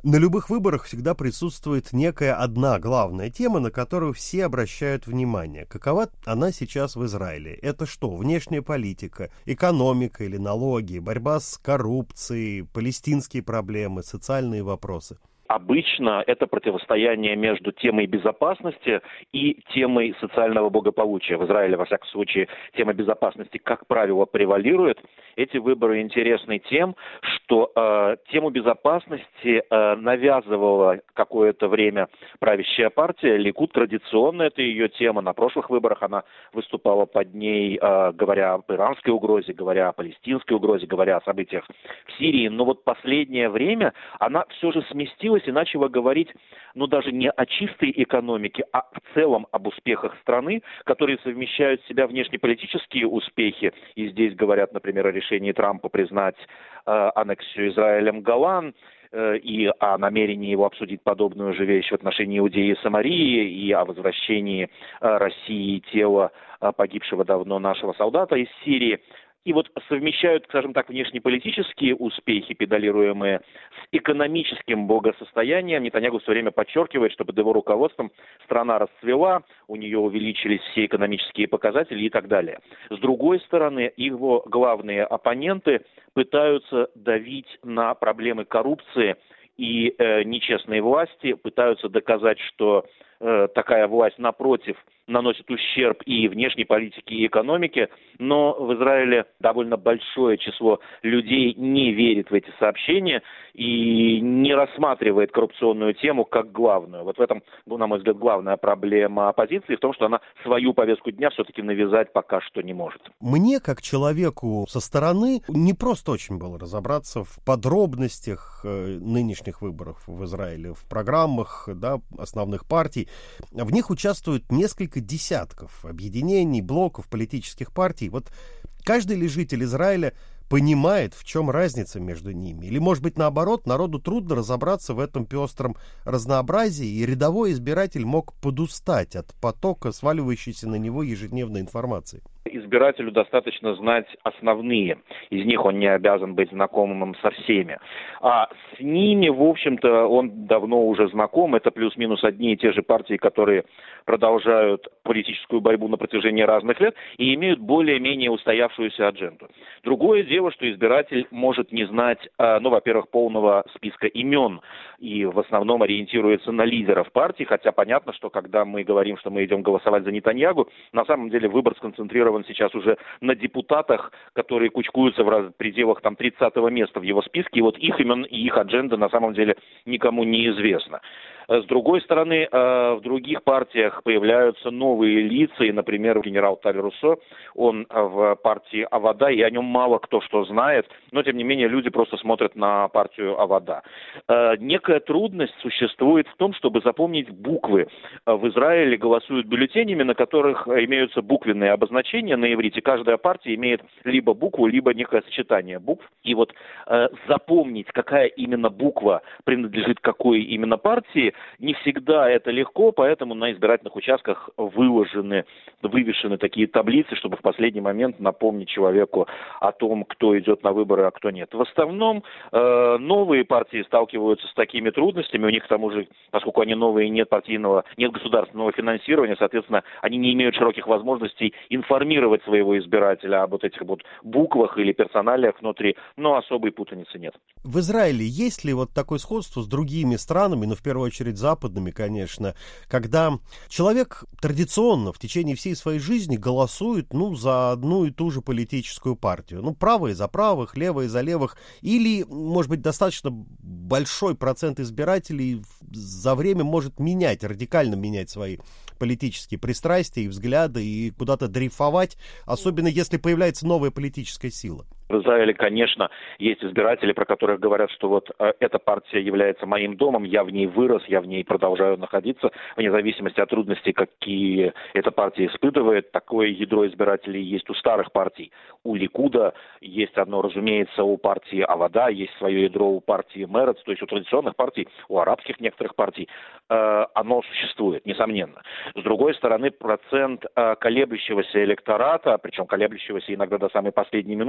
На любых выборах всегда присутствует некая одна главная тема, на которую все обращают внимание. Какова она сейчас в Израиле? Это что, внешняя политика, экономика или налоги, борьба с коррупцией, палестинские проблемы, социальные вопросы? Обычно это противостояние между темой безопасности и темой социального благополучия. В Израиле, во всяком случае, тема безопасности, как правило, превалирует. Эти выборы интересны тем, что тему безопасности навязывала какое-то время правящая партия. Ликуд традиционно это ее тема. На прошлых выборах она выступала под ней, говоря об иранской угрозе, говоря о палестинской угрозе, говоря о событиях в Сирии. Но вот последнее время она все же сместилась и начала говорить, даже не о чистой экономике, а в целом об успехах страны, которые совмещают в себя внешнеполитические успехи. И здесь говорят, например, о решении Трампа признать аннексию Израилем Голан, и о намерении его обсудить подобную же вещь в отношении Иудеи и Самарии, и о возвращении России тела погибшего давно нашего солдата из Сирии. И вот совмещают, скажем так, внешнеполитические успехи, педалируемые с экономическим благосостоянием. Нетаньяху все время подчеркивает, что под его руководством страна расцвела, у нее увеличились все экономические показатели и так далее. С другой стороны, его главные оппоненты пытаются давить на проблемы коррупции и нечестной власти, пытаются доказать, что такая власть, напротив, наносит ущерб и внешней политике, и экономике, но в Израиле довольно большое число людей не верит в эти сообщения и не рассматривает коррупционную тему как главную. Вот в этом, на мой взгляд, главная проблема оппозиции, в том, что она свою повестку дня все-таки навязать пока что не может. Мне, как человеку со стороны, не просто очень было разобраться в подробностях нынешних выборов в Израиле, в программах основных партий. В них участвуют несколько десятков объединений, блоков, политических партий. Вот каждый ли житель Израиля понимает, в чем разница между ними? Или, может быть, наоборот, народу трудно разобраться в этом пестром разнообразии, и рядовой избиратель мог подустать от потока, сваливающейся на него ежедневной информации? Избирателю достаточно знать основные. Из них он не обязан быть знакомым со всеми. А с ними, в общем-то, он давно уже знаком. Это плюс-минус одни и те же партии, которые продолжают политическую борьбу на протяжении разных лет и имеют более-менее устоявшуюся адженду. Другое дело, что избиратель может не знать, во-первых, полного списка имен и в основном ориентируется на лидеров партий, хотя понятно, что когда мы говорим, что мы идем голосовать за Нетаньяху, на самом деле выбор сконцентрирован сейчас уже на депутатах, которые кучкуются в пределах 30-го места в его списке, и вот их имен и их адженда на самом деле никому не известна. С другой стороны, в других партиях появляются новые лица, и, например, генерал Таль Руссо, он в партии Авода, и о нем мало кто что знает, но, тем не менее, люди просто смотрят на партию Авода. Некая трудность существует в том, чтобы запомнить буквы. В Израиле голосуют бюллетенями, на которых имеются буквенные обозначения на иврите. Каждая партия имеет либо букву, либо некое сочетание букв. И вот запомнить, какая именно буква принадлежит какой именно партии, не всегда это легко, поэтому на избирательных участках вывешены такие таблицы, чтобы в последний момент напомнить человеку о том, кто идет на выборы, а кто нет. В основном новые партии сталкиваются с такими трудностями, у них к тому же, поскольку они новые, нет государственного финансирования, соответственно, они не имеют широких возможностей информировать своего избирателя об этих буквах или персоналиях внутри, но особой путаницы нет. В Израиле есть ли такое сходство с другими странами, в первую очередь западными, конечно, когда человек традиционно в течение всей своей жизни голосует, за одну и ту же политическую партию. Правые за правых, левые за левых. Или, может быть, достаточно большой процент избирателей за время может радикально менять свои политические пристрастия и взгляды, и куда-то дрейфовать, особенно если появляется новая политическая сила. В Израиле, конечно, есть избиратели, про которых говорят, что эта партия является моим домом, я в ней вырос, я в ней продолжаю находиться, вне зависимости от трудностей, какие эта партия испытывает. Такое ядро избирателей есть у старых партий. У Ликуда есть одно, разумеется, у партии Авода, есть свое ядро у партии Мерец, то есть у традиционных партий, у арабских некоторых партий. Оно существует, несомненно. С другой стороны, процент колеблющегося электората, причем колеблющегося иногда до самой последней минуты, он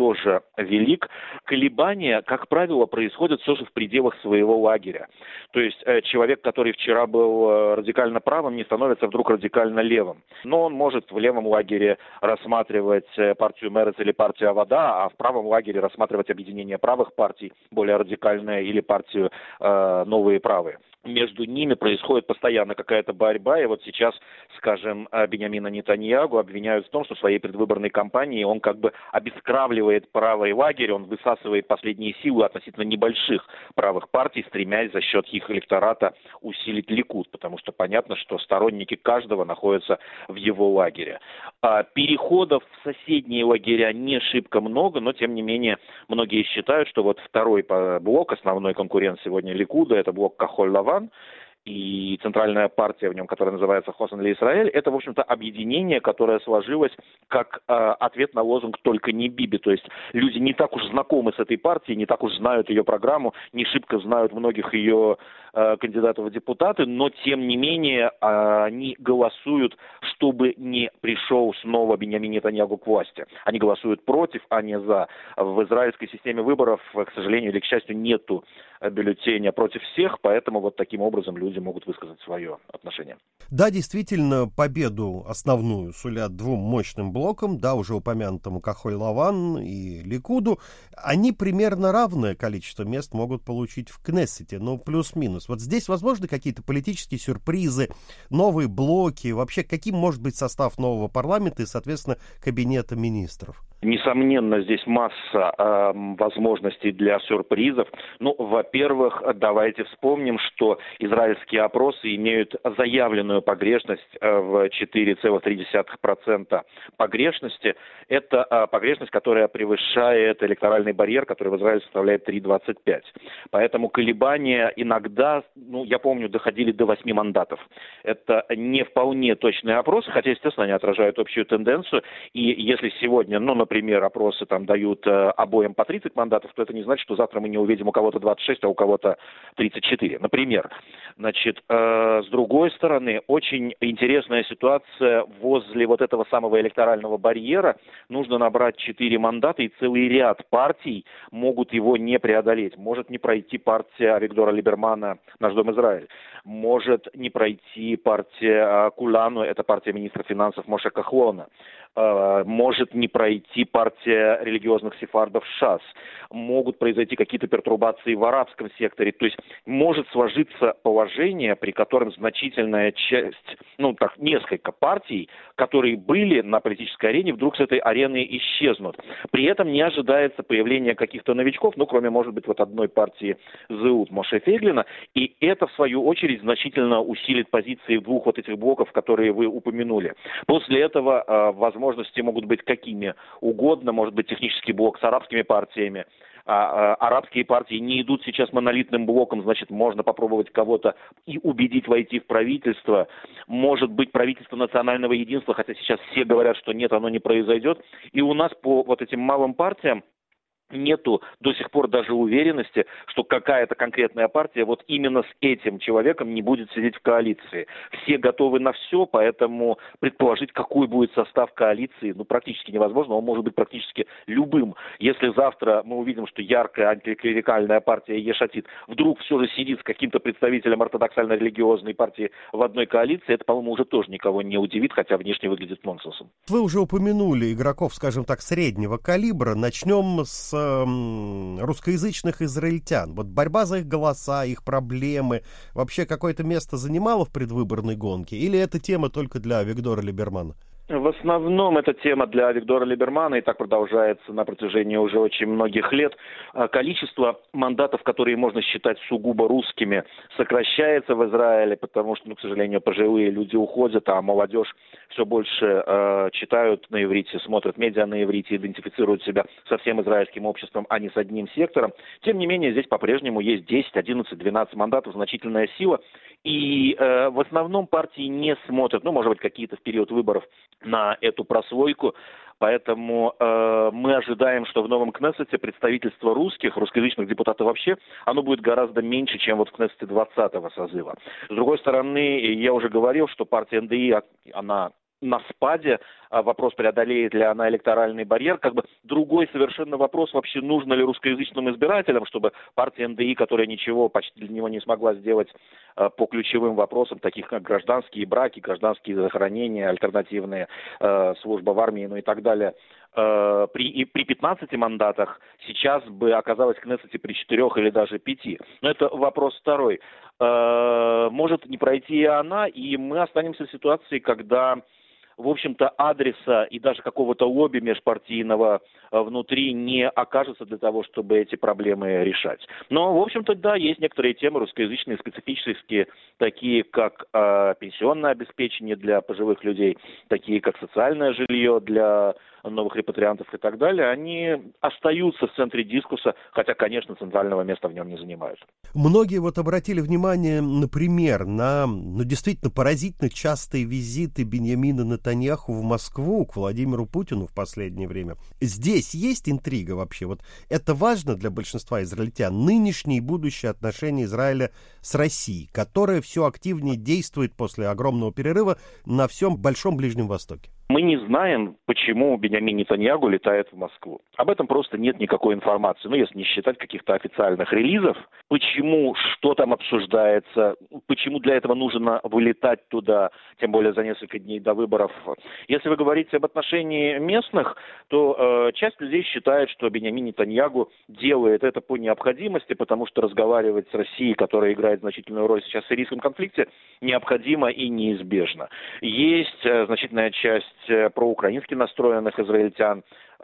тоже велик. Колебания, как правило, происходят все же в пределах своего лагеря. То есть человек, который вчера был радикально правым, не становится вдруг радикально левым. Но он может в левом лагере рассматривать партию Мерец или партию Авода, а в правом лагере рассматривать объединение правых партий, более радикальное, или партию Новые правые. Между ними происходит постоянно какая-то борьба, и вот сейчас, скажем, Биньямина Нетаньяху обвиняют в том, что в своей предвыборной кампании он как бы обескравливает правый лагерь, он высасывает последние силы относительно небольших правых партий, стремясь за счет их электората усилить Ликуд, потому что понятно, что сторонники каждого находятся в его лагере. Переходов в соседние лагеря не шибко много, но тем не менее многие считают, что вот второй блок, основной конкурент сегодня Ликуда, это блок Кахоль-Лаван, и центральная партия в нем, которая называется Хосен ле-Исраэль, это, в общем-то, объединение, которое сложилось как ответ на лозунг «Только не Биби». То есть люди не так уж знакомы с этой партией, не так уж знают ее программу, не шибко знают многих ее кандидатов в депутаты, но, тем не менее, они голосуют, чтобы не пришел снова Биньямин Нетаньяху к власти. Они голосуют против, а не за. В израильской системе выборов, к сожалению или к счастью, нету бюллетеня против всех, поэтому вот таким образом люди могут высказать свое отношение. Да, действительно, победу основную сулят двум мощным блокам, да, уже упомянутому Кахоль-Лаван и Ликуду. Они примерно равное количество мест могут получить в Кнессете, ну, плюс-минус. Вот здесь возможны какие-то политические сюрпризы, новые блоки, вообще каким может быть состав нового парламента и, соответственно, кабинета министров? Несомненно, здесь масса возможностей для сюрпризов. Ну, во-первых, давайте вспомним, что израильские опросы имеют заявленную погрешность в 4,3% погрешности. Это погрешность, которая превышает электоральный барьер, который в Израиле составляет 3,25. Поэтому колебания иногда, я помню, доходили до 8 мандатов. Это не вполне точные опросы, хотя, естественно, они отражают общую тенденцию. И если сегодня, например, опросы там дают обоим по 30 мандатов, то это не значит, что завтра мы не увидим у кого-то 26, а у кого-то 34, например. Значит, с другой стороны, очень интересная ситуация возле вот этого самого электорального барьера. Нужно набрать 4 мандата, и целый ряд партий могут его не преодолеть. Может не пройти партия Авигдора Либермана «Наш дом Израиль». Может не пройти партия Кулану, это партия министра финансов Моше Кахлона. Может не пройти партия религиозных сефардов ШАС. Могут произойти какие-то пертурбации в арабском секторе. То есть может сложиться положение, при котором значительная часть, несколько партий, которые были на политической арене, вдруг с этой арены исчезнут. При этом не ожидается появления каких-то новичков, кроме, может быть, вот одной партии ЗУТ Моше Фейглина. И это, в свою очередь, значительно усилит позиции двух вот этих блоков, которые вы упомянули. После этого возможности могут быть какими угодно, может быть, технический блок с арабскими партиями. Арабские партии не идут сейчас монолитным блоком, значит, можно попробовать кого-то и убедить войти в правительство. Может быть, правительство национального единства, хотя сейчас все говорят, что нет, оно не произойдет. И у нас по вот этим малым партиям нету до сих пор даже уверенности, что какая-то конкретная партия вот именно с этим человеком не будет сидеть в коалиции. Все готовы на все, поэтому предположить, какой будет состав коалиции, практически невозможно. Он может быть практически любым. Если завтра мы увидим, что яркая антиклерикальная партия Еш-Атид вдруг все же сидит с каким-то представителем ортодоксально-религиозной партии в одной коалиции, это, по-моему, уже тоже никого не удивит, хотя внешне выглядит нонсенсом. Вы уже упомянули игроков, скажем так, среднего калибра. Начнем с русскоязычных израильтян. Вот борьба за их голоса, их проблемы вообще какое-то место занимала в предвыборной гонке? Или это тема только для Авигдора Либермана? В основном эта тема для Авигдора Либермана, и так продолжается на протяжении уже очень многих лет. Количество мандатов, которые можно считать сугубо русскими, сокращается в Израиле, потому что, к сожалению, пожилые люди уходят, а молодежь все больше читают на иврите, смотрят медиа на иврите, идентифицируют себя со всем израильским обществом, а не с одним сектором. Тем не менее, здесь по-прежнему есть 10, 11, 12 мандатов, значительная сила. И в основном партии не смотрят, может быть, какие-то в период выборов на эту прослойку. Поэтому мы ожидаем, что в новом Кнессете представительство русскоязычных депутатов вообще, оно будет гораздо меньше, чем вот в Кнессете 20-го созыва. С другой стороны, я уже говорил, что партия НДИ, она на спаде, вопрос, преодолеет ли она электоральный барьер. Как бы другой совершенно вопрос, вообще нужно ли русскоязычным избирателям, чтобы партия НДИ, которая ничего почти для него не смогла сделать по ключевым вопросам, таких как гражданские браки, гражданские захоронения, альтернативные, служба в армии, ну и так далее, при 15 мандатах сейчас бы оказалась в Кнессете при 4 или даже 5. Но это вопрос второй. Может не пройти и она, и мы останемся в ситуации, когда, в общем-то, адреса и даже какого-то лобби межпартийного внутри не окажется для того, чтобы эти проблемы решать. Но, в общем-то, да, есть некоторые темы русскоязычные, специфические, такие как пенсионное обеспечение для пожилых людей, такие как социальное жилье для новых репатриантов и так далее, они остаются в центре дискурса, хотя, конечно, центрального места в нем не занимают. Многие вот обратили внимание, например, на действительно поразительно частые визиты Биньямина Нетаньяху в Москву к Владимиру Путину в последнее время. Здесь есть интрига вообще? Вот это важно для большинства израильтян, нынешние и будущие отношения Израиля с Россией, которая все активнее действует после огромного перерыва на всем Большом Ближнем Востоке. Мы не знаем, почему Биньямин Нетаньяху летает в Москву. Об этом просто нет никакой информации. Ну, если не считать каких-то официальных релизов. Почему, что там обсуждается, почему для этого нужно вылетать туда, тем более за несколько дней до выборов. Если вы говорите об отношении местных, то часть людей считает, что Биньямин Нетаньяху делает это по необходимости, потому что разговаривать с Россией, которая играет значительную роль сейчас в сирийском конфликте, необходимо и неизбежно. Есть значительная часть проукраински настроенных израильтян,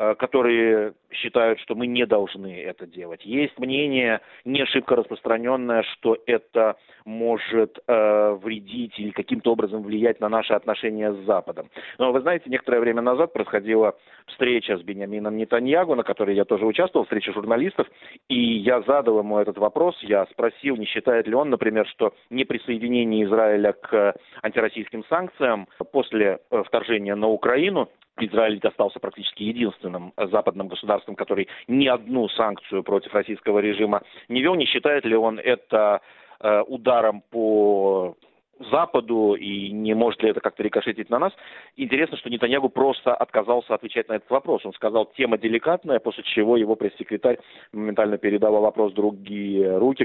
которые считают, что мы не должны это делать. Есть мнение, не шибко распространенное, что это может вредить или каким-то образом влиять на наши отношения с Западом. Но вы знаете, некоторое время назад происходила встреча с Биньямином Нетаньяху, на которой я тоже участвовал, встреча журналистов, и я задал ему этот вопрос, я спросил, не считает ли он, например, что неприсоединение Израиля к антироссийским санкциям после вторжения на Украину, Израиль остался практически единственным западным государством, который ни одну санкцию против российского режима не вел. Не считает ли он это ударом по Западу и не может ли это как-то рикошетить на нас? Интересно, что Нетаньяху просто отказался отвечать на этот вопрос. Он сказал, тема деликатная, после чего его пресс-секретарь моментально передала вопрос в другие руки,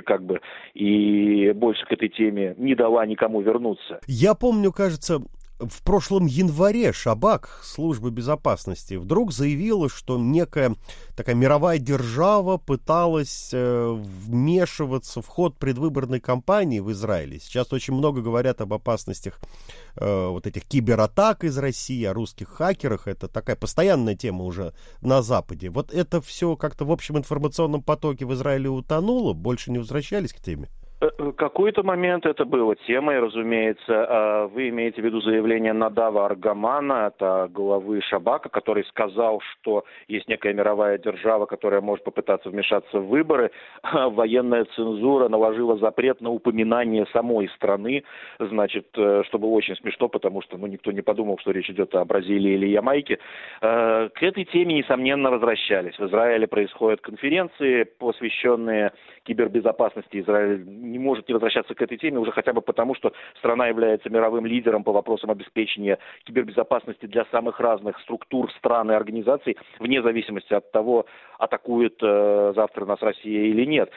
и больше к этой теме не дала никому вернуться. Я помню, кажется, в прошлом январе Шабак, служба безопасности, вдруг заявила, что некая такая мировая держава пыталась вмешиваться в ход предвыборной кампании в Израиле. Сейчас очень много говорят об опасностях вот этих кибератак из России, о русских хакерах. Это такая постоянная тема уже на Западе. Вот это все как-то в общем информационном потоке в Израиле утонуло, больше не возвращались к теме? Какой-то момент это было темой, разумеется. Вы имеете в виду заявление Надава Аргамана, это главы Шабака, который сказал, что есть некая мировая держава, которая может попытаться вмешаться в выборы. Военная цензура наложила запрет на упоминание самой страны, значит, что было очень смешно, потому что никто не подумал, что речь идет о Бразилии или Ямайке. К этой теме, несомненно, возвращались. В Израиле происходят конференции, посвященные кибербезопасности. Израиль не может не возвращаться к этой теме уже хотя бы потому, что страна является мировым лидером по вопросам обеспечения кибербезопасности для самых разных структур, стран и организаций, вне зависимости от того, атакует завтра нас Россия или нет.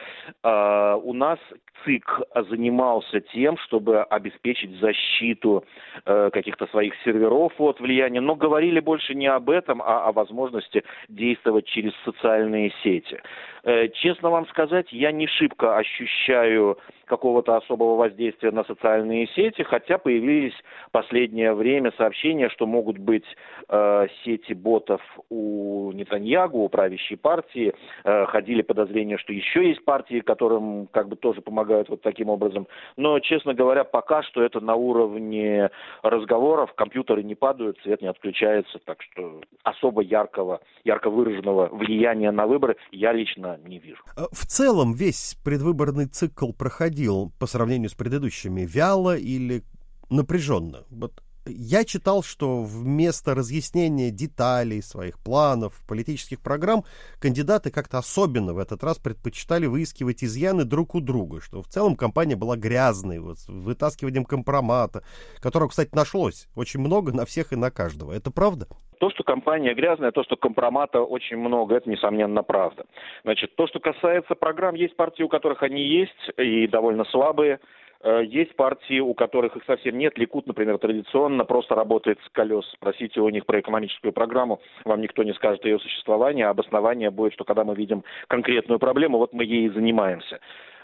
У нас ЦИК занимался тем, чтобы обеспечить защиту каких-то своих серверов от влияния, но говорили больше не об этом, а о возможности действовать через социальные сети. Честно вам сказать, я не шибко ощущаю какого-то особого воздействия на социальные сети, хотя появились в последнее время сообщения, что могут быть сети ботов у Нетаньяху, у правящей партии. Ходили подозрения, что еще есть партии, которым тоже помогают вот таким образом. Но, честно говоря, пока что это на уровне разговоров, компьютеры не падают, свет не отключается, так что особо ярко выраженного влияния на выборы я лично не вижу. В целом весь предвыборный цикл проходил по сравнению с предыдущими вяло или напряженно? Вот Я читал, что вместо разъяснения деталей своих планов, политических программ, кандидаты как-то особенно в этот раз предпочитали выискивать изъяны друг у друга, что в целом кампания была грязной, вот, с вытаскиванием компромата, которого, кстати, нашлось очень много на всех и на каждого. Это правда? То, что компания грязная, то, что компромата очень много, это, несомненно, правда. Значит, то, что касается программ, есть партии, у которых они есть, и довольно слабые. Есть партии, у которых их совсем нет. Ликуд, например, традиционно просто работает с колес. Спросите у них про экономическую программу, вам никто не скажет о ее существовании, а обоснование будет, что когда мы видим конкретную проблему, вот мы ей и занимаемся.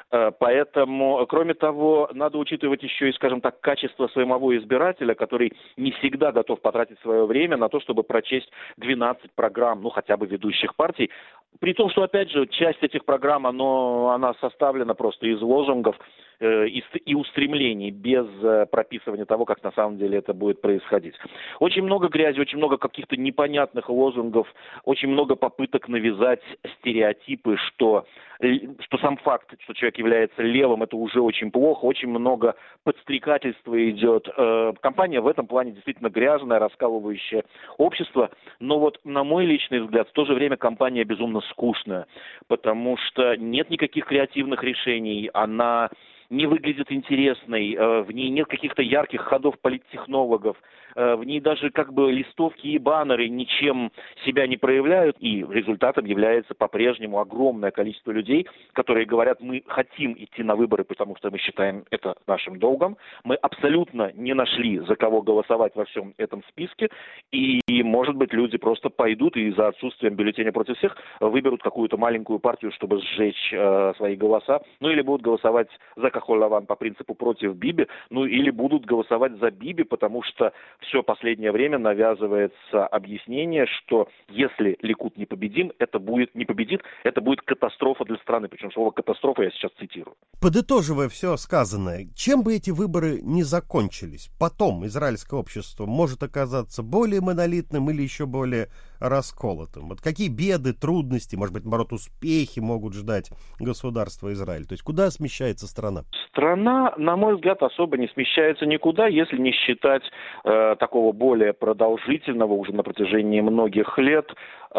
Поэтому, кроме того, надо учитывать еще и, скажем так, качество самого избирателя, который не всегда готов потратить свое время на то, чтобы прочесть 12 программ, ну, хотя бы ведущих партий. При том, что, опять же, часть этих программ, она составлена просто из лозунгов и устремлений, без прописывания того, как на самом деле это будет происходить. Очень много грязи, очень много каких-то непонятных лозунгов, очень много попыток навязать стереотипы, что сам факт, что человек является левым, это уже очень плохо, очень много подстрекательства идет. Компания в этом плане действительно грязная, раскалывающая общество, но вот, на мой личный взгляд, в то же время компания безумно скучная, потому что нет никаких креативных решений, она не выглядит интересной, в ней нет каких-то ярких ходов политтехнологов, в ней даже как бы листовки и баннеры ничем себя не проявляют, и результатом является по-прежнему огромное количество людей, которые говорят, мы хотим идти на выборы, потому что мы считаем это нашим долгом, мы абсолютно не нашли, за кого голосовать во всем этом списке, и, может быть, люди просто пойдут и за отсутствием бюллетеня против всех выберут какую-то маленькую партию, чтобы сжечь свои голоса, ну или будут голосовать за Кахоль-Лаван по принципу против Биби, ну или будут голосовать за Биби, потому что все последнее время навязывается объяснение, что если Ликуд не победит, это будет катастрофа для страны. Причем слово «катастрофа» я сейчас цитирую. Подытоживая все сказанное, чем бы эти выборы ни закончились, потом израильское общество может оказаться более монолитным или еще более расколотым. Вот какие беды, трудности, может быть, наоборот, успехи могут ждать государство Израиль? То есть куда смещается страна? Страна, на мой взгляд, особо не смещается никуда, если не считать такого более продолжительного уже на протяжении многих лет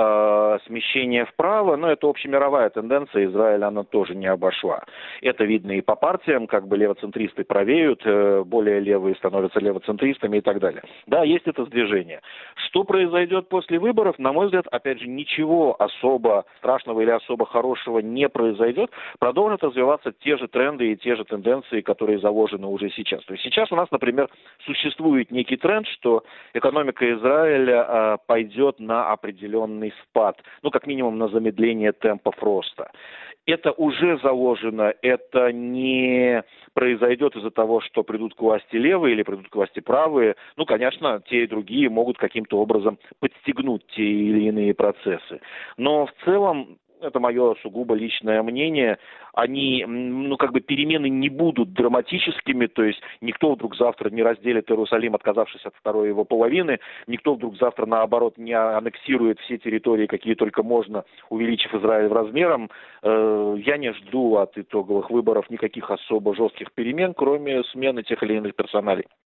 смещения вправо, но это общемировая тенденция, Израиль она тоже не обошла. Это видно и по партиям, как бы левоцентристы правеют, более левые становятся левоцентристами и так далее. Да, есть это сдвижение. Что произойдет после выборов, на мой взгляд, опять же, ничего особо страшного или особо хорошего не произойдет. Продолжат развиваться те же тренды и те же тенденции, которые заложены уже сейчас. То есть сейчас у нас, например, существует некий тренд, что экономика Израиля пойдет на определенный спад, ну, как минимум на замедление темпов роста. Это уже заложено, это не произойдет из-за того, что придут к власти левые или придут к власти правые. Ну, конечно, те и другие могут каким-то образом подстегнуть те или иные процессы. Но в целом, это мое сугубо личное мнение, перемены не будут драматическими, то есть никто вдруг завтра не разделит Иерусалим, отказавшись от второй его половины, никто вдруг завтра, наоборот, не аннексирует все территории, какие только можно, увеличив Израиль в размером. Я не жду от итоговых выборов никаких особо жестких перемен, кроме смены тех или иных персоналей.